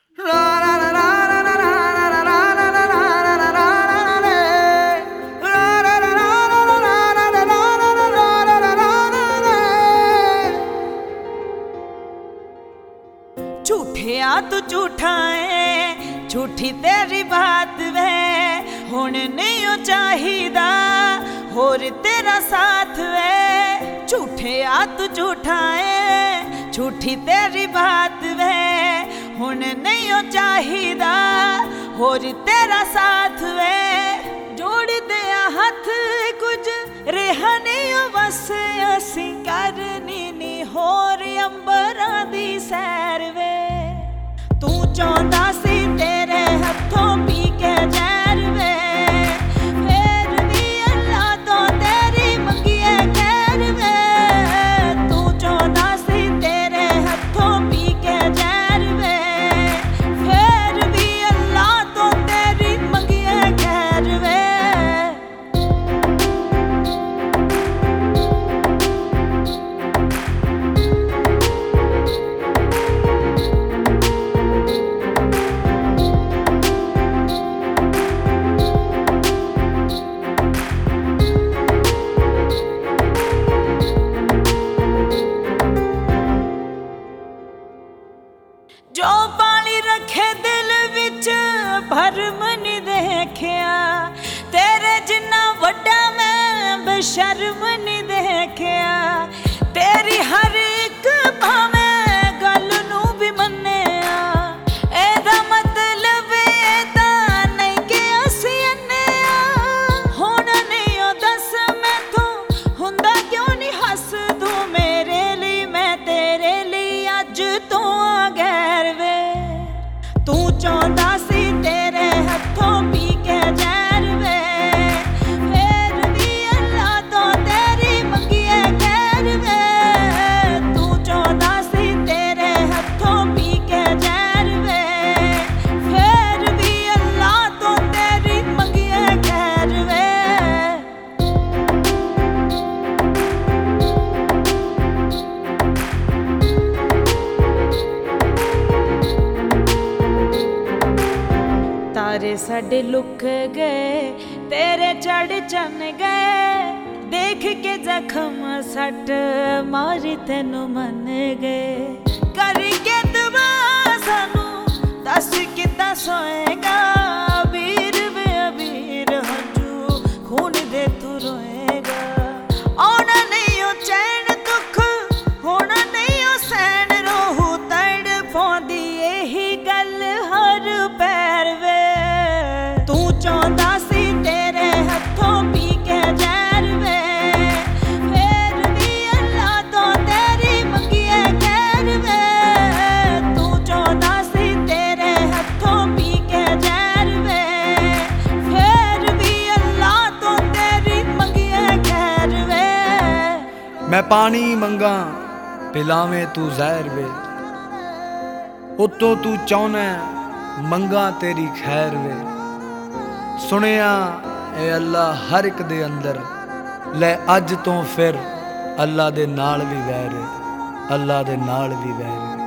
झूठिया तू झूठा है, झूठी तेरी बात वे, हुण नहीं चाहिदा होर तेरा साथ वे। झूठिया तू झूठा है, झूठी तेरी बात वे, हुण नहीं चाहिदा होर तेरा साथ वे। जोड़ दिया हथ कुछ रेहा नहीं बस असी करनी नी होर अंबरां दी सैर वे। तू चाहता सी तेरे हथों पी के जहर वे, फिर भी अल्लाह तो तेरी मंगिए खैर वे। तू चाहता सी तेरे हथों पी के जहर वे, फिर भी अल्लाह तो तेरी मंगिए खैर वे। जो पानी रखे दिल विच भरम नहीं देखिया, तेरे जिन्ना वड्डा मैं बेशर्म नहीं देखिया। तेरी हर एक भावें गल नूं भी मन्निया, एदा मतलब एदा नहीं कि असी अन्निया। हुण नहीं ओ दस मैथों हुंदा क्यों नहीं हस तू मेरे लिए, मैं तेरे लिए अज तो आ गैर वे। तू चाहता सी तेरे हथों पी के जहर वे, फिर भी अल्लाह तो तेरी मंगिए खैर वे। तू चाहता सी तेरे हथों पी के जहर वे, फिर भी अल्लाह तो तेरी मंगिए खैर वे। तारे साडे लुक गए, तेरे चढ़ चन गए, देख के जख्म सट मारी तेनू मन गए। करके दुआ सानू दस किता सोएगा, अबीर वे अबीर हंजू खून दे तू रोएगा। आना नहीं ओ चैन दुख, होना नहीं ओ सैन, रोहू तड़फांदी यही गल हर पैर वे। तू चाहता सी तेरे हथों पी के जहर वे, फिर भी अल्लाह तो तेरी मंगिए खैर वे। तू चाहता सी तेरे हथों पी के जहर वे, फिर भी अल्लाह तो तेरी मंगिए खैर वे। मैं पानी मंगा पिलावे तू जहर वे, उतो तू चाहना मंगा तेरी खैर वे। सुनिया ए अल्लाह हर एक दे अंदर, ले अज तो फिर अल्लाह दे नाल भी वैर, अल्लाह दे नाल भी वैर।